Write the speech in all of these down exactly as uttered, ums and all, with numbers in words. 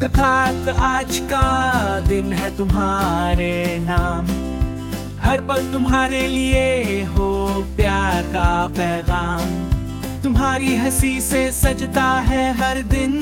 अर्थात आज का दिन है तुम्हारे नाम, हर पल तुम्हारे लिए हो प्यार का पैगाम। तुम्हारी हंसी से सजता है हर दिन,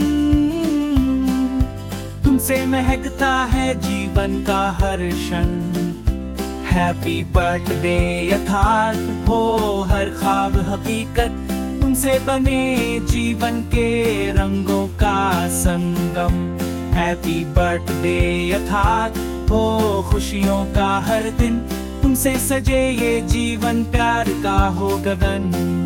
तुमसे महकता है जीवन का हर क्षण। हैप्पी बर्थडे यथार्थ हो हर ख्वाब हकीकत, तुमसे बने जीवन के रंगों का संगम। हैप्पी बर्थडे यथार्थ हो खुशियों का हर दिन, तुमसे सजे ये जीवन प्यार का हो गगन।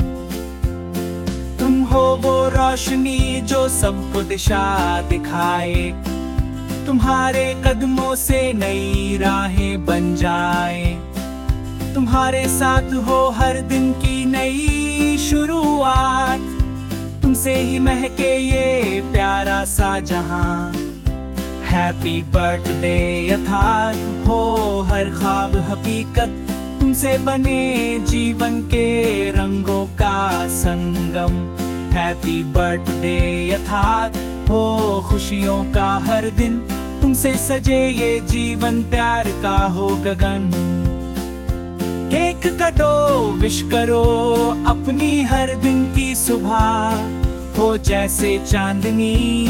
तुम हो वो रोशनी जो सबको दिशा दिखाए, तुम्हारे कदमों से नई राहें बन जाए। तुम्हारे साथ हो हर दिन की नई शुरुआत, तुमसे ही महके ये प्यारा सा जहां। हैप्पी बर्थडे यथार्थ हो हर ख्वाब हकीकत, तुमसे बने जीवन के रंगों का संगम। हैप्पी बर्थडे यथार्थ हो खुशियों का हर दिन, तुमसे सजे ये जीवन प्यार का हो गगन। केक कटो विश करो अपनी हर दिन की सुबह हो जैसे चांदनी।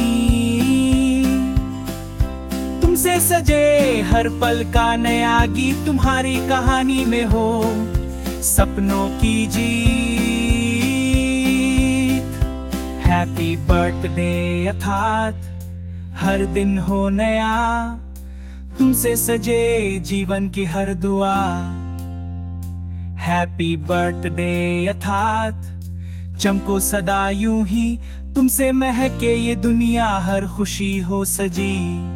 तुमसे सजे हर पल का नया गीत, तुम्हारी कहानी में हो सपनों की जीत। हैप्पी बर्थडे यथार्थ हर दिन हो नया, तुमसे सजे जीवन की हर दुआ। हैप्पी बर्थडे यथार्थ चमको सदा यूं ही, तुमसे महके ये दुनिया हर खुशी हो सजी।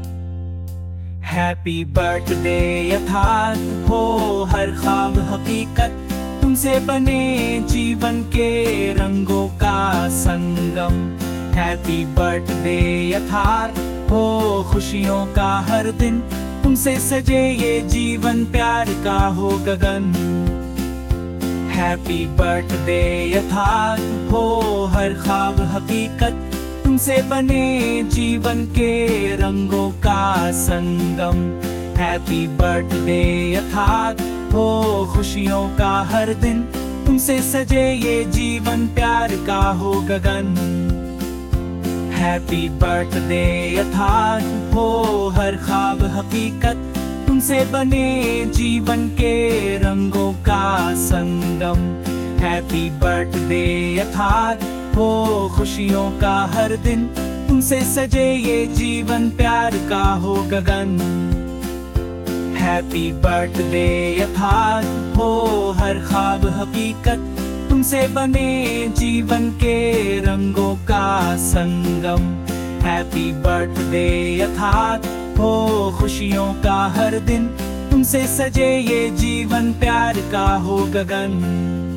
हैप्पी बर्थडे यथार्थ हो हर ख्वाब हकीकत, तुमसे बने जीवन के रंगों का संगम। हैप्पी बर्थडे यथार्थ हो खुशियों का हर दिन, तुमसे सजे ये जीवन प्यार का हो गगन। हैप्पी बर्थडे यथार्थ हो हर ख्वाब हकीकत, तुमसे बने जीवन के रंगों का संगम। हैप्पी बर्थडे यथार्थ हो खुशियों का हर दिन, तुमसे सजे ये जीवन प्यार का हो गगन। हैप्पी बर्थडे यथार्थ हो हर ख्वाब हकीकत, तुमसे बने जीवन के रंगों का संगम। हैप्पी बर्थडे यथार्थ हो खुशियों का हर दिन, तुमसे सजे ये जीवन प्यार का हो गगन। हैप्पी बर्थडे यथार्थ हो हर ख्वाब हकीकत, तुमसे बने जीवन के रंगों का संगम। हैप्पी बर्थडे यथार्थ हो खुशियों का हर दिन, तुमसे सजे ये जीवन प्यार का हो गगन।